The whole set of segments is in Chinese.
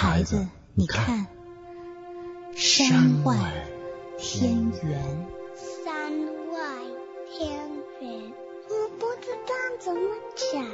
孩子，你看，山外天圆。 山外天圆，我不知道怎么讲。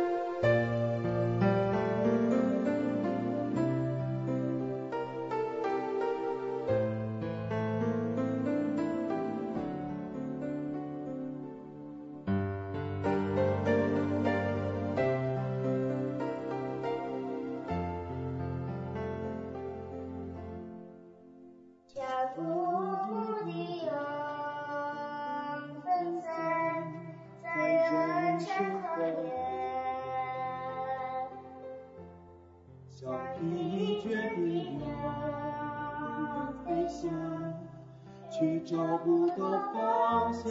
去找不到方向，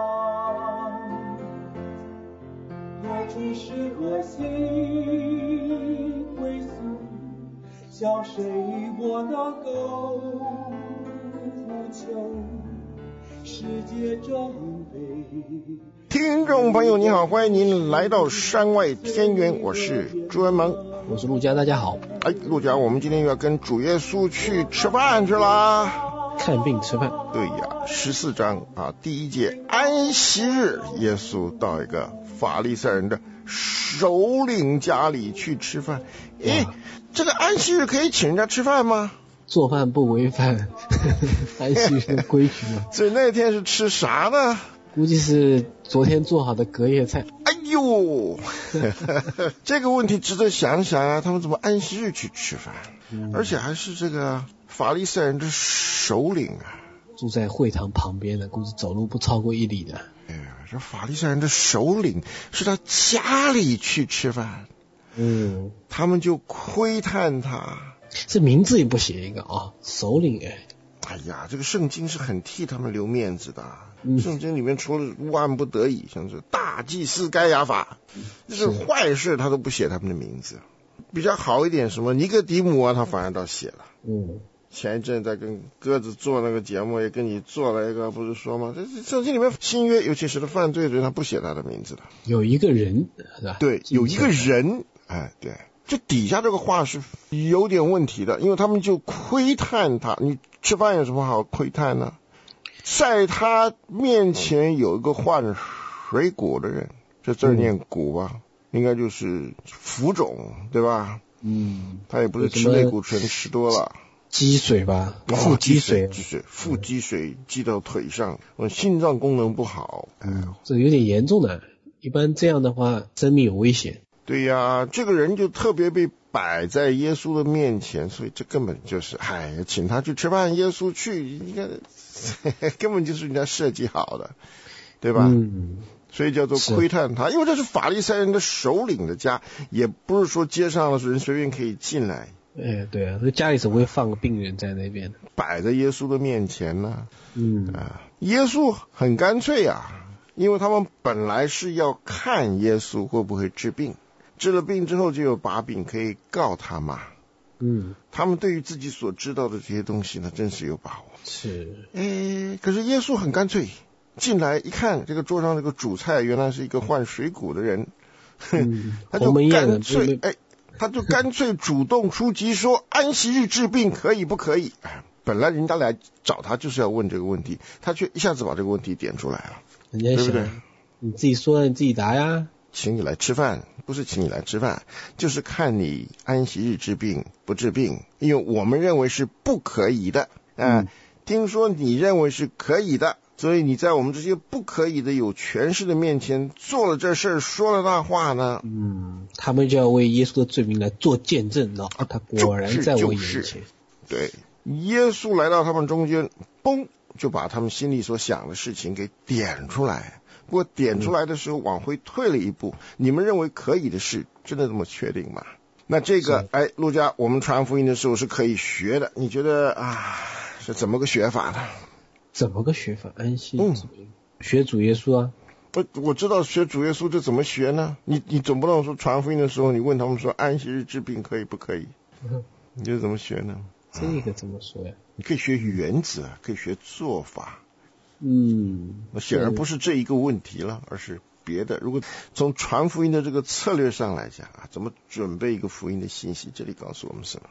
我只是个心归宿，向谁我能够呼求？世界真美。 听众朋友你好，欢迎您来到山外天圆，我是朱文萌， 我是陆家，大家好。 陆家，我们今天又要跟主耶稣去吃饭去啦。 看病吃饭。 对呀，14章啊，第一节安息日，耶稣到一个法利赛人的首领家里去吃饭。这个安息日可以请人家吃饭吗？ 做饭不违反安息日的规矩吗？ 所以那天是吃啥呢？ 估计是昨天做好的隔夜菜。 哎呦这个问题值得想想啊，他们怎么安息日去吃饭？而且还是这个法利赛人的首领啊， 住在会堂旁边的，估计走路不超过1里的。 这法利赛人的首领是他家里去吃饭，他们就窥探他。 这名字也不写一个啊，首领。 哎呀，这个圣经是很替他们留面子的。圣经里面除了万不得已，像是大祭司该亚法，就是坏事他都不写他们的名字。比较好一点，什么尼哥底母啊，他反而倒写了。前一阵在跟鸽子做那个节目，也跟你做了一个，不是说吗？这圣经里面新约，尤其是犯罪的人，他不写他的名字的。 有一个人，是吧？ 对，有一个人，对，这底下这个话是有点问题的，因为他们就窥探他。你吃饭有什么好窥探呢？在他面前有一个换水果的人，这字念谷吧，应该就是浮肿，对吧？他也不是吃类固醇吃多了。 积水吧，腹积水， 腹积水积到腿上，心脏功能不好。 这有点严重的，一般这样的话生命有危险。 对呀，这个人就特别被摆在耶稣的面前，所以这根本就是请他去吃饭，耶稣去，你看根本就是人家设计好的，对吧？所以叫做窥探他，因为这是法利赛人的首领的家，也不是说街上的人随便可以进来。 对啊，这家里怎么会放个病人在那边？ 摆在耶稣的面前呢。耶稣很干脆啊，因为他们本来是要看耶稣会不会治病，治了病之后就有把柄可以告他嘛。他们对于自己所知道的这些东西呢，真是有把握。 是。 可是耶稣很干脆，进来一看，这个桌上这个主菜原来是一个换水果的人，他就干脆主动出击说安息日治病可以不可以？本来人家来找他就是要问这个问题，他却一下子把这个问题点出来了。 人家想，对不对？你自己说你自己答呀。 请你来吃饭，不是请你来吃饭，就是看你安息日治病不治病，因为我们认为是不可以的。听说你认为是可以的，所以你在我们这些不可以的有权势的面前做了这事儿，说了那话呢。 他们就要为耶稣的罪名来做见证了。他果然在我眼前。 对，耶稣来到他们中间，嘣，就把他们心里所想的事情给点出来。不过点出来的时候往回退了一步，你们认为可以的事，真的这么确定吗？那这个陆家，我们传福音的时候是可以学的，你觉得是怎么个学法呢？ 怎么个学法？安息学主耶稣啊。 我知道学主耶稣，这怎么学呢？你总不能说传福音的时候，你问他们说安息日治病可以不可以？你觉得怎么学呢？ 这个怎么说呀？ 你可以学原则，可以学做法。 那显然不是这一个问题了，而是别的。如果从传福音的这个策略上来讲怎么准备一个福音的信息，这里告诉我们什么？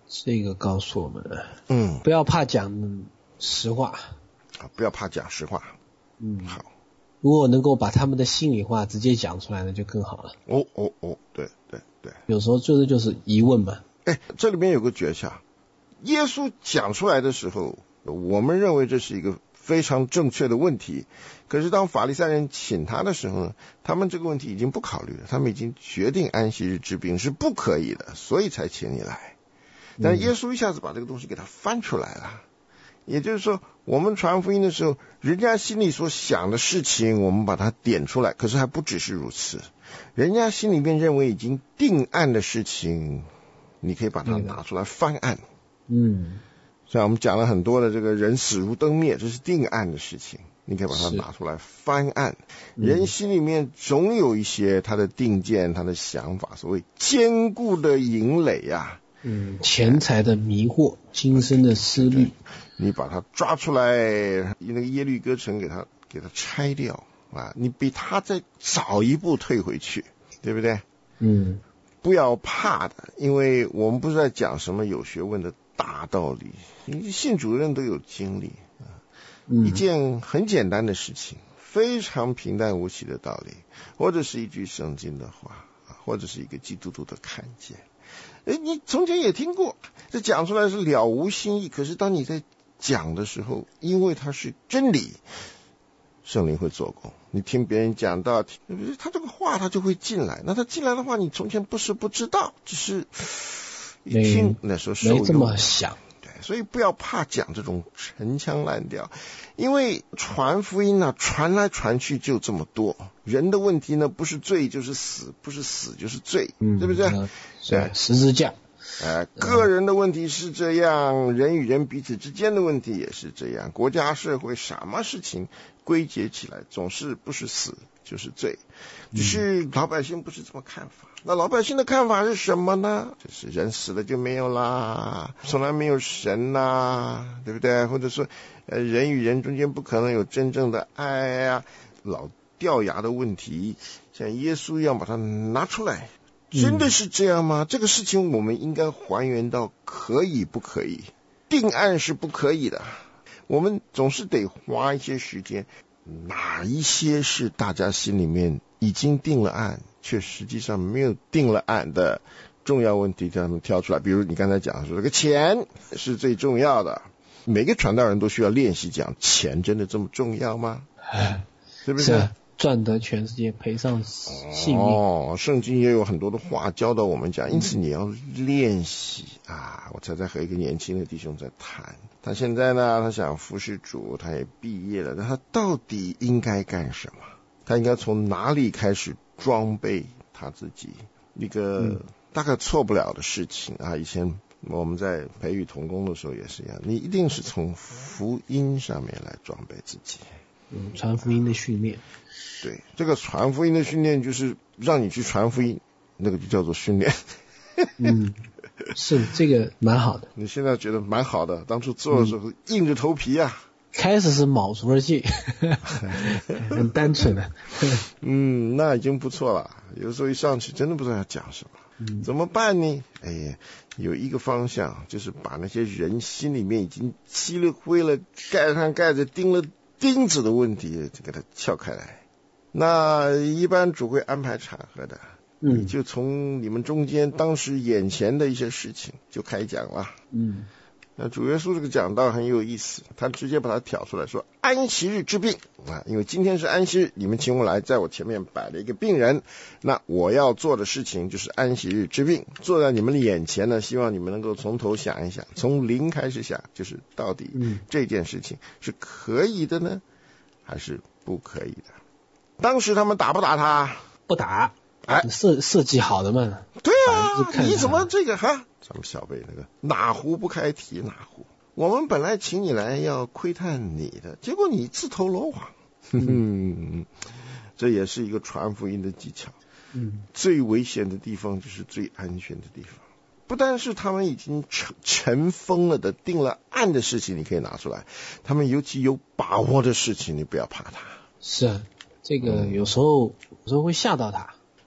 这个告诉我们，不要怕讲实话， 不要怕讲实话。好， 如果能够把他们的心里话直接讲出来，那就更好了。 对， 有时候就是疑问嘛。 这里面有个诀窍，耶稣讲出来的时候，我们认为这是一个非常正确的问题，可是当法利赛人请他的时候呢，他们这个问题已经不考虑了，他们已经决定安息日治病是不可以的，所以才请你来。但是耶稣一下子把这个东西给他翻出来了，也就是说，我们传福音的时候，人家心里所想的事情，我们把它点出来，可是还不只是如此，人家心里面认为已经定案的事情，你可以把它拿出来翻案。像我们讲了很多的这个人死如灯灭，这是定案的事情，你可以把它拿出来翻案。人心里面总有一些他的定见，他的想法，所谓坚固的营垒啊， 钱财的迷惑，今生的思虑， 你把它抓出来，那个耶律哥城给它拆掉啊！你比他再早一步退回去，对不对？不要怕的，因为我们不是在讲什么有学问的大道理，信主任都有经历一件很简单的事情，非常平淡无奇的道理，或者是一句圣经的话，或者是一个基督徒的看见。你从前也听过，这讲出来是了无新意，可是当你在讲的时候，因为它是真理，圣灵会做工。你听别人讲到，他这个话他就会进来，那他进来的话，你从前不是不知道，只是一听那时候受用， 没这么想。 对，所以不要怕讲这种陈腔滥调，因为传福音啊，传来传去就这么多，人的问题呢，不是罪就是死，不是死就是罪，对不对？ 对，十字架。 个人的问题是这样，人与人彼此之间的问题也是这样，国家社会什么事情归结起来总是不是死就是罪，只是老百姓不是这么看法。那老百姓的看法是什么呢？就是人死了就没有啦，从来没有神啦，对不对？或者说人与人中间不可能有真正的爱啊，老掉牙的问题，像耶稣一样把它拿出来。真的是这样吗？这个事情我们应该还原到可以不可以，定案是不可以的，我们总是得花一些时间，哪一些是大家心里面已经定了案却实际上没有定了案的重要问题，他们挑出来。比如你刚才讲说这个钱是最重要的，每个传道人都需要练习讲钱真的这么重要吗？是不是？ 赚得全世界赔上性命。 圣经也有很多的话教导我们讲，因此你要练习啊。我才在和一个年轻的弟兄在谈，他现在呢，他想服侍主，他也毕业了，那他到底应该干什么？他应该从哪里开始装备他自己？一个大概错不了的事情啊。以前我们在培育同工的时候也是一样，你一定是从福音上面来装备自己。 传福音的训练。 对，这个传福音的训练就是让你去传福音，那个就叫做训练。 是这个蛮好的。 你现在觉得蛮好的，当初做的时候硬着头皮啊。 开始是卯足了劲，很单纯的。 那已经不错了。有时候一上去真的不知道要讲什么，怎么办呢？有一个方向，就是把那些人心里面已经积了灰了、盖上盖子、钉了钉子的问题，就给它撬开来。那一般主会安排场合的，你就从你们中间当时眼前的一些事情就开讲了。那主耶稣这个讲道很有意思，他直接把它挑出来说安息日治病啊，因为今天是安息日，你们请我来，在我前面摆了一个病人，那我要做的事情就是安息日治病，坐在你们的眼前呢，希望你们能够从头想一想，从零开始想，就是到底这件事情是可以的呢，还是不可以的？当时他们打不打他？ 不打。设计好的嘛。 对啊，你怎么这个哈？咱们小辈那个哪壶不开提哪壶，我们本来请你来要窥探你的，结果你自投罗网。这也是一个传福音的技巧。最危险的地方就是最安全的地方。不但是他们已经尘封了的定了案的事情你可以拿出来，他们尤其有把握的事情你不要怕他。 是啊，这个有时候会吓到他。 他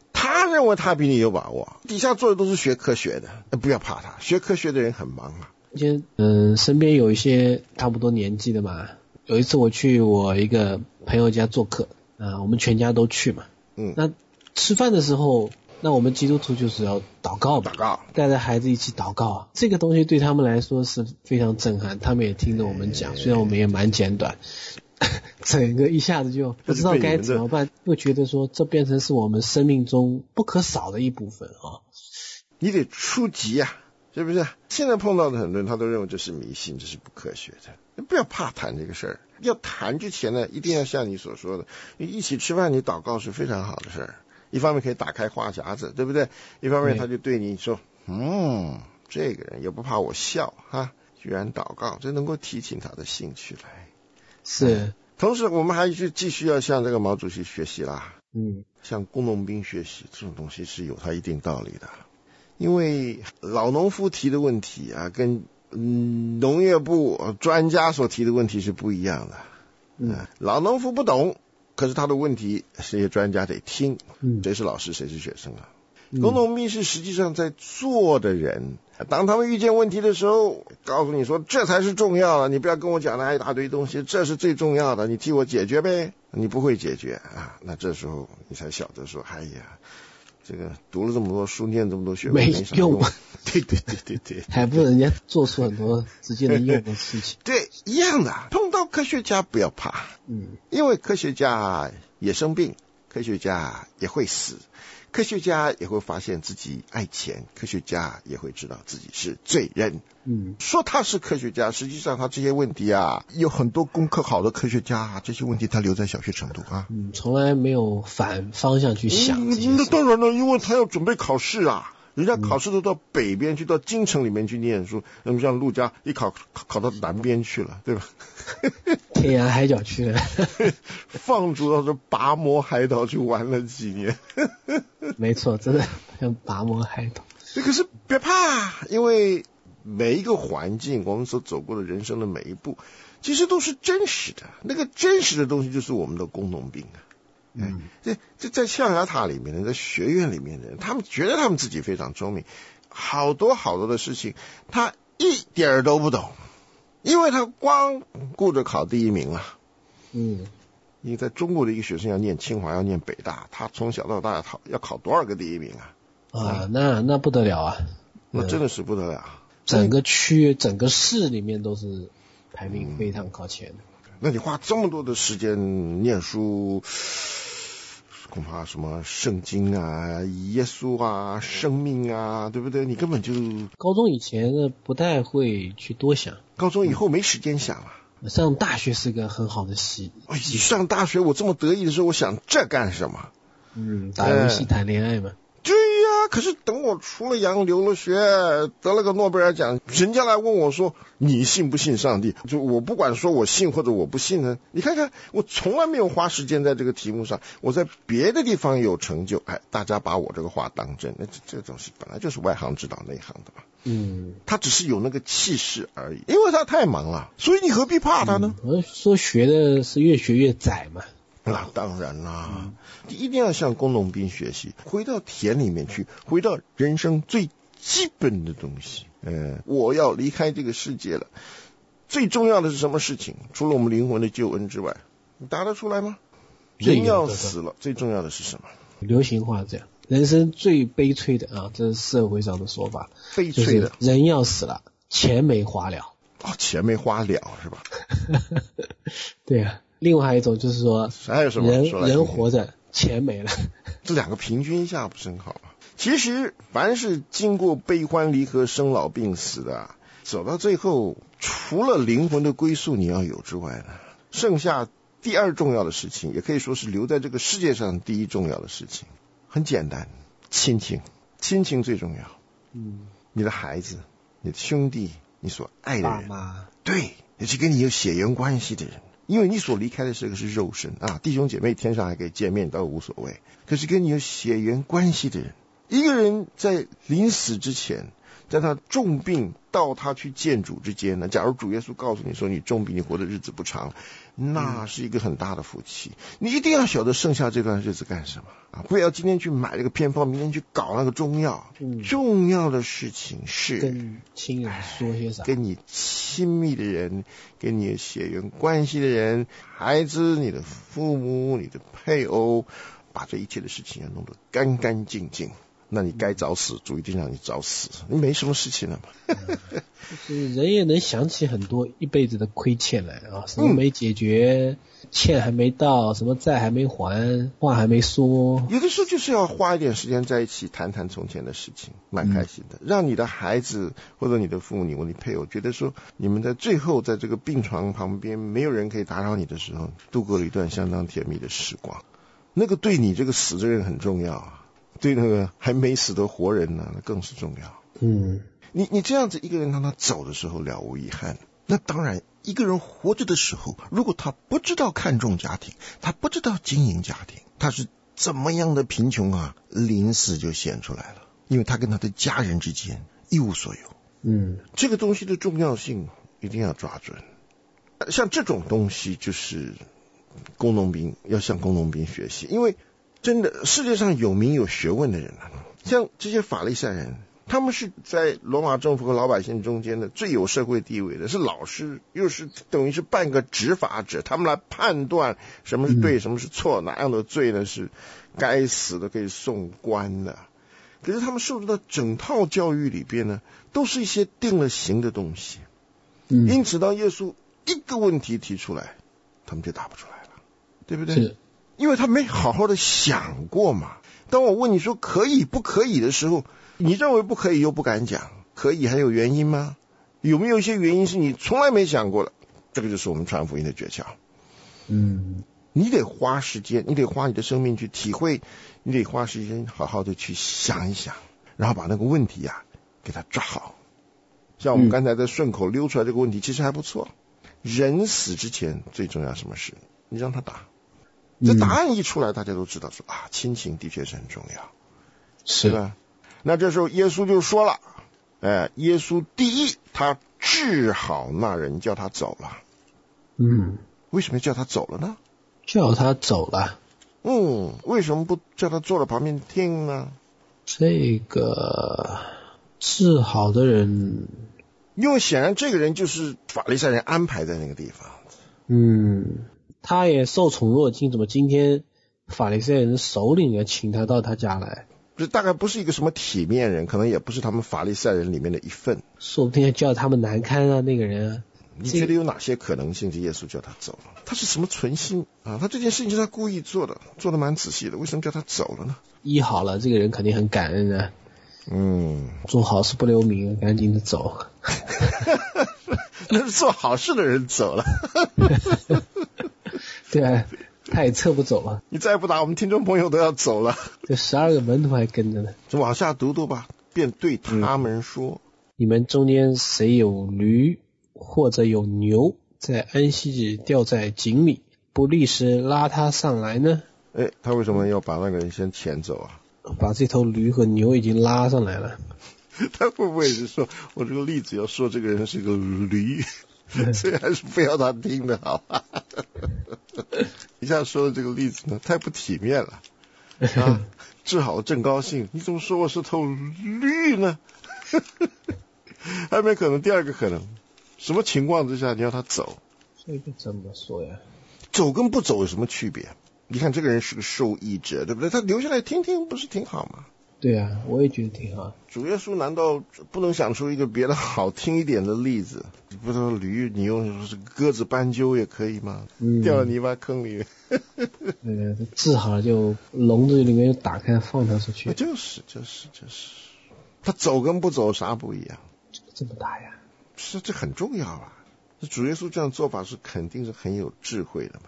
认为他比你有把握，底下做的都是学科学的，不要怕他，学科学的人很忙啊。 身边有一些差不多年纪的嘛，有一次我去我一个朋友家做客我们全家都去嘛，那吃饭的时候，那我们基督徒就是要祷告嘛，带着孩子一起祷告，这个东西对他们来说是非常震撼，他们也听着我们讲，虽然我们也蛮简短，整个一下子就不知道该怎么办，又觉得说这变成是我们生命中不可少的一部分啊。 你得初级啊，是不是？现在碰到的很多人他都认为这是迷信，这是不科学的，不要怕谈这个事儿。要谈之前呢，一定要像你所说的，你一起吃饭你祷告是非常好的事儿，一方面可以打开话匣子，对不对？一方面他就对你说这个人也不怕我笑哈，居然祷告，这能够提起他的兴趣来。 是， 同时我们还继续要向这个毛主席学习啦，向工农兵学习，这种东西是有它一定道理的。因为老农夫提的问题啊，跟农业部专家所提的问题是不一样的。老农夫不懂，可是他的问题这些专家得听，谁是老师谁是学生啊。工农兵是实际上在做的人，当他们遇见问题的时候，告诉你说这才是重要的，你不要跟我讲那一大堆东西，这是最重要的，你替我解决呗。你不会解决啊，那这时候你才晓得说，哎呀，这个读了这么多书，念这么多学问没用。对， 还不如人家做出很多直接能用的事情。 对，一样的。碰到科学家不要怕，因为科学家也生病，科学家也会死，科学家也会发现自己爱钱，科学家也会知道自己是罪人。说他是科学家，实际上他这些问题啊，有很多功课好的科学家，这些问题他留在小学程度啊， 从来没有反方向去想。 那当然了，因为他要准备考试啊。人家考试都到北边去，到京城里面去念书，那么像陆家一考到南边去了，对吧？ 天涯海角去了， 放逐到这拔摩海岛去玩了几年。 没错，真的像拔摩海岛。 可是别怕，因为每一个环境，我们所走过的人生的每一步，其实都是真实的。那个真实的东西就是我们的工农兵啊。这在象牙塔里面的，在学院里面的人，他们觉得他们自己非常聪明，好多的事情他一点都不懂，因为他光顾着考第一名了。因为在中国的一个学生要念清华，要念北大，他从小到大要考多少个第一名啊？ 那不得了啊！ 那真的是不得了。 整个区、整个市里面都是排名非常靠前的。 那你花这么多的时间念书，恐怕什么圣经啊、耶稣啊、生命啊，对不对？你根本就高中以前呢不太会去多想， 高中以后没时间想了。 上大学是个很好的戏。 上大学我这么得意的时候，我想这干什么？ 打游戏谈恋爱嘛。 对呀，可是等我出了洋留了学，得了个诺贝尔奖，人家来问我说你信不信上帝？就我不管说我信或者我不信呢，你看看我从来没有花时间在这个题目上，我在别的地方有成就，大家把我这个话当真，那这东西本来就是外行指导内行的嘛。他只是有那个气势而已，因为他太忙了，所以你何必怕他呢？ 说学的是越学越窄嘛。 那当然啦，一定要向工农兵学习，回到田里面去，回到人生最基本的东西。我要离开这个世界了，最重要的是什么事情？除了我们灵魂的救恩之外，你答得出来吗？人要死了，最重要的是什么？ 流行话这样，人生最悲催的啊，这是社会上的说法， 悲催的， 人要死了，钱没花了。 钱没花了是吧？ 对啊。另外还有一种就是说， 还有什么人活着，钱没了， 这两个平均一下不是很好吗？其实凡是经过悲欢离合、生老病死的，走到最后，除了灵魂的归宿你要有之外呢，剩下第二重要的事情，也可以说是留在这个世界上第一重要的事情，很简单，亲情最重要。你的孩子、你的兄弟、你所爱的人， 爸妈， 对，也是跟你有血缘关系的人。因为你所离开的这个是肉身啊，弟兄姐妹天上还可以见面倒无所谓，可是跟你有血缘关系的人，一个人在临死之前在他重病到他去见主之间呢，假如主耶稣告诉你说你重病，你活的日子不长，那是一个很大的福气。你一定要晓得剩下这段日子干什么啊！不要今天去买这个偏方，明天去搞那个中药。重要的事情是跟亲人说些啥？ 跟你亲密的人，跟你血缘关系的人，孩子、你的父母、你的配偶，把这一切的事情要弄得干干净净。那你该早死，主一定让你早死，你没什么事情了嘛。 就是人也能想起很多一辈子的亏欠来啊，什么没解决，欠还没到，什么债还没还，话还没说。 有的时候就是要花一点时间在一起谈谈从前的事情，蛮开心的。让你的孩子或者你的父母，你或你配偶觉得说，你们在最后在这个病床旁边，没有人可以打扰你的时候，度过了一段相当甜蜜的时光。那个对你这个死的人很重要啊。对那个还没死的活人呢，那更是重要。你这样子一个人让他走的时候了无遗憾。那当然，一个人活着的时候，如果他不知道看重家庭，他不知道经营家庭，他是怎么样的贫穷啊，临死就显出来了，因为他跟他的家人之间一无所有。这个东西的重要性一定要抓准。像这种东西就是工农兵要向工农兵学习，因为真的世界上有名有学问的人啊，像这些法利赛人，他们是在罗马政府和老百姓中间的最有社会地位的，是老师，又是等于是半个执法者，他们来判断什么是对，什么是错，哪样的罪呢是该死的可以送官的。可是他们受到的整套教育里边呢，都是一些定了刑的东西。因此当耶稣一个问题提出来，他们就答不出来了，对不对？是，因为他没好好的想过嘛。当我问你说可以不可以的时候，你认为不可以又不敢讲，可以还有原因吗？有没有一些原因是你从来没想过的？这个就是我们传福音的诀窍。你得花时间，你得花你的生命去体会，你得花时间好好的去想一想，然后把那个问题啊给它抓好。像我们刚才在顺口溜出来这个问题其实还不错。人死之前最重要什么事？你让他答。这答案一出来，大家都知道说啊，亲情的确是很重要，是吧？那这时候耶稣就说了，耶稣第一，他治好那人，叫他走了。为什么叫他走了呢？ 叫他走了。 为什么不叫他坐在旁边听呢？ 这个治好的人， 因为显然这个人就是法利赛人安排在那个地方。 他也受宠若惊，怎么今天法利赛人的首领要请他到他家来？ 这大概不是一个什么体面人，可能也不是他们法利赛人里面的一份， 说不定要叫他们难堪啊，那个人啊。 你觉得有哪些可能性是耶稣叫他走了？他是什么存心啊？他这件事情是他故意做的，做得蛮仔细的，为什么叫他走了呢？医好了，这个人肯定很感恩啊。做好事不留名，赶紧的走。 那是做好事的人走了。 对啊，他也撤不走啊。 你再不打，我们听众朋友都要走了。 这12个门徒还跟着呢。 就往下读吧。便对他们说， 你们中间谁有驴或者有牛，在安息日掉在井里，不立时拉他上来呢？ 他为什么要把那个人先遣走啊？ 把这头驴和牛已经拉上来了。 他会不会是说，我这个例子要说这个人是个驴，所以还是不要他听的好。一下说的这个例子呢，太不体面了啊！治好正高兴，你怎么说我是头驴呢？还有没有可能？第二个可能，什么情况之下你要他走？ 这个怎么说呀？ 走跟不走有什么区别？你看这个人是个受益者，对不对？他留下来听听不是挺好吗？ 对啊，我也觉得挺好。 主耶稣难道不能想出一个别的好听一点的例子？不知道驴，你用鸽子斑鸠也可以吗？掉到泥巴坑里。 治好了就笼子里面打开放他出去。 就是，他走跟不走啥不一样？ 这么大呀？ 是，这很重要啊。主耶稣这样做法是肯定是很有智慧的嘛。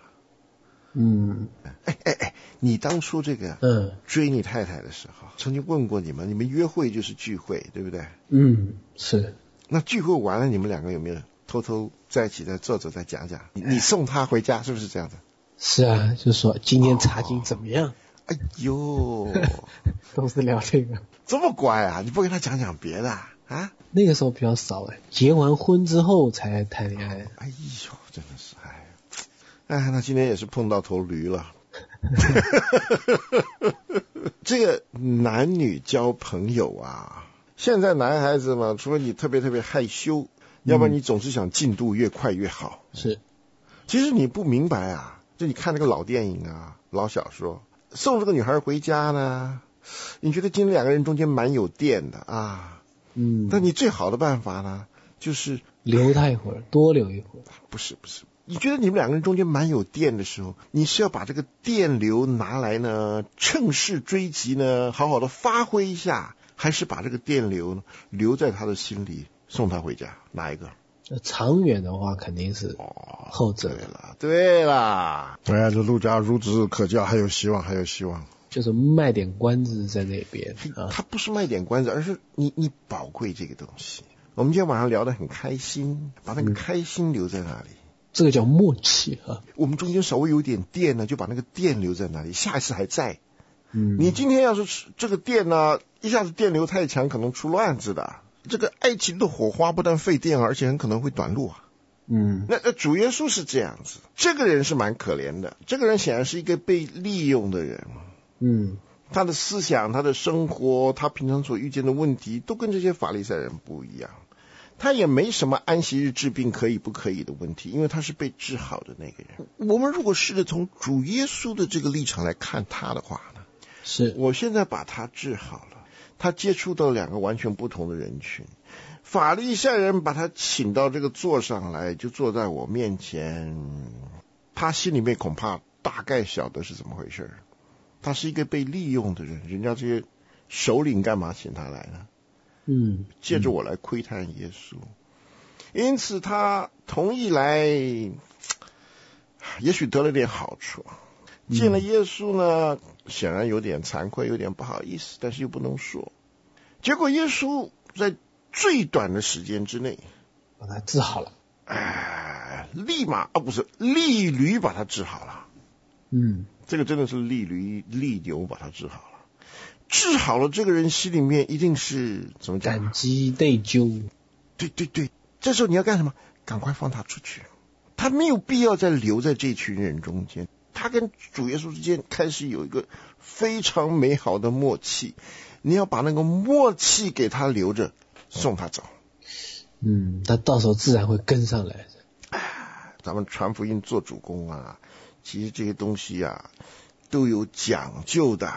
你当初这个追你太太的时候，曾经问过你们，你们约会就是聚会，对不对？ 是。 那聚会完了，你们两个有没有偷偷在一起再坐再讲讲？你送她回家，是不是这样的？ 是啊，就是说今天查经怎么样？ 哎呦， 都是聊这个。 这么乖啊？你不跟他讲讲别的啊？ 啊？ 那个时候比较少结完婚之后才谈恋爱。 哎呦，真的是那今天也是碰到头驴了。这个男女交朋友啊，现在男孩子嘛，除了你特别特别害羞，要不然你总是想进度越快越好。 是， 其实你不明白啊，就你看那个老电影啊、老小说，送这个女孩回家呢，你觉得今天两个人中间蛮有电的啊，但你最好的办法呢，就是留他一会儿，多留一会儿。 不是，你觉得你们两个人中间蛮有电的时候，你是要把这个电流拿来呢，趁势追击呢，好好的发挥一下，还是把这个电流呢留在他的心里，送他回家？哪一个？ 长远的话肯定是后者。 对啦，哎呀，这陆家孺子可教，还有希望。 就是卖点关子在那边他不是卖点关子，而是你宝贵这个东西。我们今天晚上聊得很开心，把那个开心留在那里。 这个叫默契我们中间稍微有点电呢，就把那个电留在那里，下一次还在。你今天要是这个电呢，一下子电流太强，可能出乱子的。这个爱情的火花不但费电，而且很可能会短路啊。那主耶稣是这样子，这个人是蛮可怜的，这个人显然是一个被利用的人。他的思想、他的生活、他平常所遇见的问题，都跟这些法利赛人不一样。他也没什么安息日治病可以不可以的问题，因为他是被治好的那个人。我们如果试着从主耶稣的这个立场来看他的话呢， 是我现在把他治好了，他接触到两个完全不同的人群。法利赛人把他请到这个座上来，就坐在我面前，他心里面恐怕大概晓得是怎么回事。他是一个被利用的人，人家这些首领干嘛请他来呢？借着我来窥探耶稣，因此他同意来，也许得了点好处。见了耶稣呢，显然有点惭愧，有点不好意思，但是又不能说。结果耶稣在最短的时间之内把他治好了， 立马不是利驴把他治好了。这个真的是利驴利牛把他治好了。治好了，这个人心里面一定是怎么讲？ 感激内疚。 对，这时候你要干什么？赶快放他出去。他没有必要再留在这群人中间。他跟主耶稣之间开始有一个非常美好的默契。你要把那个默契给他留着，送他走。 他到时候自然会跟上来的。 咱们传福音做主公啊，其实这些东西啊都有讲究的。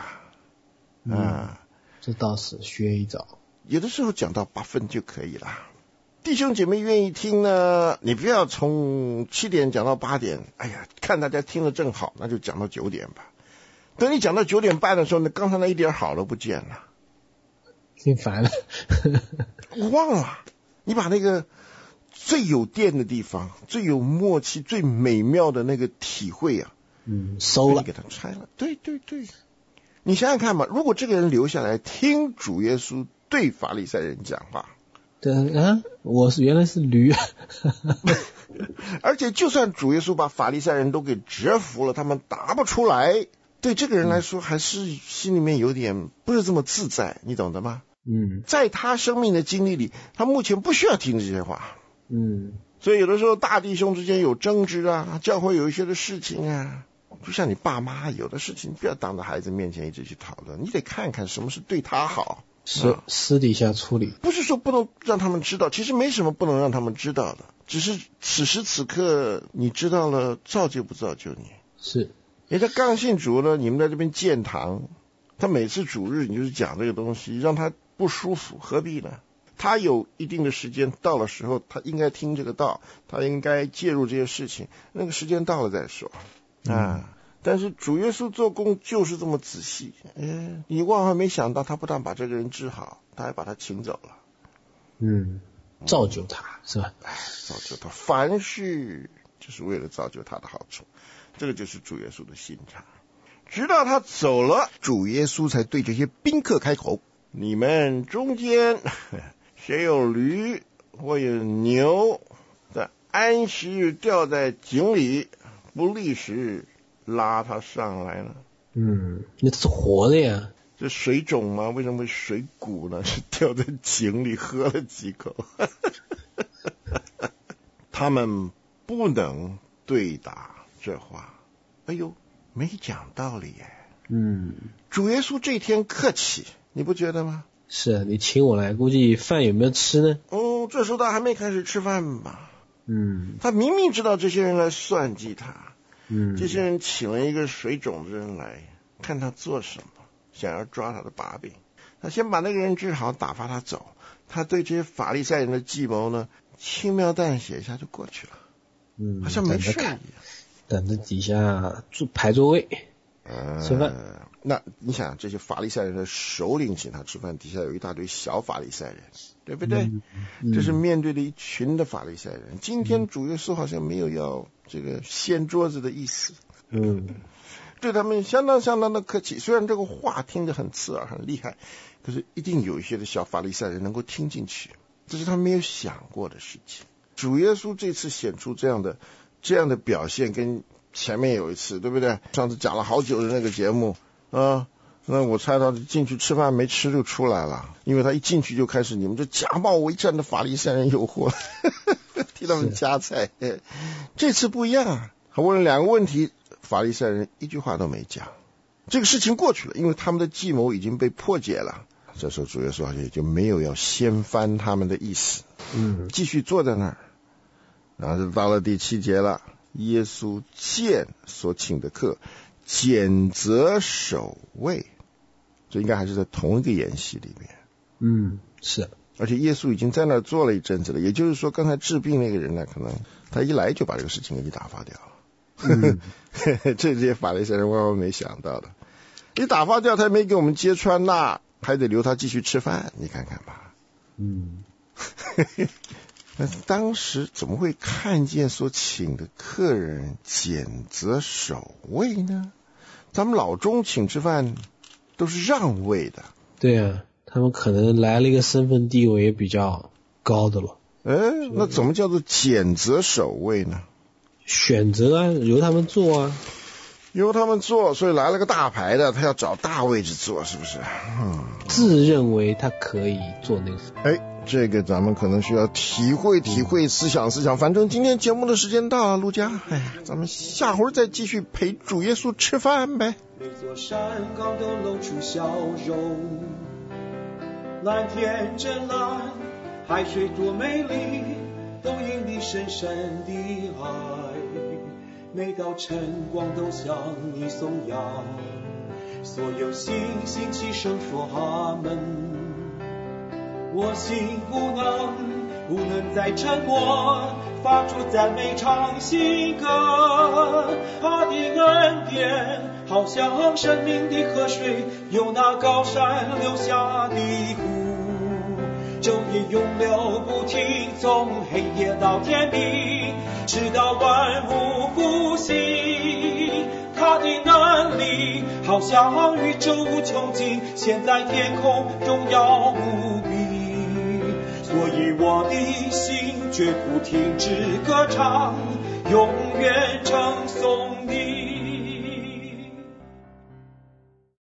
这倒是学一招， 有的时候讲到8分就可以了。弟兄姐妹愿意听呢，你不要从7点讲到8点，看大家听得正好，那就讲到9点吧。等你讲到9点半的时候，那刚才那一点好都不见了， 挺烦了。 我忘了，你把那个最有电的地方、最有默契、最美妙的那个体会啊， 收了， 给它拆了。对，你想想看吧，如果这个人留下来听主耶稣对法利赛人讲话， 我原来是驴。 而且就算主耶稣把法利赛人都给折服了，他们答不出来，对这个人来说还是心里面有点不是这么自在，你懂得吗？在他生命的经历里，他目前不需要听这些话。所以有的时候大弟兄之间有争执啊，教会有一些的事情啊，就像你爸妈有的事情不要当着孩子面前一直去讨论，你得看看什么是对他好， 私底下处理。不是说不能让他们知道，其实没什么不能让他们知道的，只是此时此刻你知道了造就不造就你。 是人家刚信主呢，你们在这边建堂，他每次主日你就是讲这个东西，让他不舒服，何必呢？他有一定的时间，到了时候他应该听这个道，他应该介入这些事情，那个时间到了再说但是主耶稣做工就是这么仔细，你万万没想到，他不但把这个人治好，他还把他请走了。 造就他是吧？ 造就他，凡事就是为了造就他的好处，这个就是主耶稣的心肠。直到他走了，主耶稣才对这些宾客开口：你们中间谁有驴或有牛在安息日掉在井里，不立时拉他上来呢？ 那是活的呀。 这水肿吗？为什么会水骨呢？是掉在井里喝了几口。他们不能对答这话。哎呦，没讲道理耶。主耶稣这天客气，你不觉得吗？ 是，你请我来，估计饭有没有吃呢？ 这时候他还没开始吃饭吧？他明明知道这些人来算计他。这些人请了一个水肿的人来，看他做什么，想要抓他的把柄。他先把那个人治好，打发他走。他对这些法利赛人的计谋呢，轻描淡写一下就过去了。好像没事一样。 等着底下排座位吃饭。 那你想，这些法利赛人的首领请他吃饭，底下有一大堆小法利赛人，对不对？这是面对的一群的法利赛人。今天主耶稣好像没有要这个掀桌子的意思。对他们相当的客气。虽然这个话听着很刺耳很厉害，可是一定有一些的小法利赛人能够听进去，这是他们没有想过的事情。主耶稣这次显出这样的表现，跟前面有一次，对不对？上次讲了好久的那个节目那我猜他进去吃饭没吃就出来了，因为他一进去就开始你们这假冒为善的法利赛人诱惑，替他们夹菜。这次不一样啊，他问了2个问题，法利赛人一句话都没讲。这个事情过去了，因为他们的计谋已经被破解了。这时候主耶稣好像也就没有要掀翻他们的意思，继续坐在那儿。然后就到了第7节了，耶稣见所请的客拣择守卫，这应该还是在同一个筵席里面。 是。而且耶稣已经在那儿坐了一阵子了，也就是说刚才治病那个人呢，可能他一来就把这个事情给你打发掉了。这些法利赛人万万没想到的，你打发掉他没给我们揭穿，那还得留他继续吃饭，你看看吧。那当时怎么会看见所请的客人拣择守卫呢？咱们老中请吃饭都是让位的。 对啊，他们可能来了一个身份地位也比较高的了。 那怎么叫做拣择守卫呢？ 选择啊，由他们做啊。 由他们做，所以来了个大牌的，他要找大位置坐，是不是？ 自认为他可以做那个。 这个咱们可能需要体会体会，思想。反正今天节目的时间到了，陆家，咱们下回再继续陪主耶稣吃饭呗。 每座山岗都露出笑容，蓝天真蓝，海水多美丽，都因你深深的爱。每道晨光都向你颂扬，所有星星齐声说阿门。我心不能再沉默，发出赞美唱新歌。他的恩典好像生命的河水，由那高山流下的湖，昼夜永流不停，从黑夜到天明，直到万物复兴。他的能力好像宇宙无穷尽，现在天空荣耀无比。所以我的心绝不停止歌唱，永远称颂你。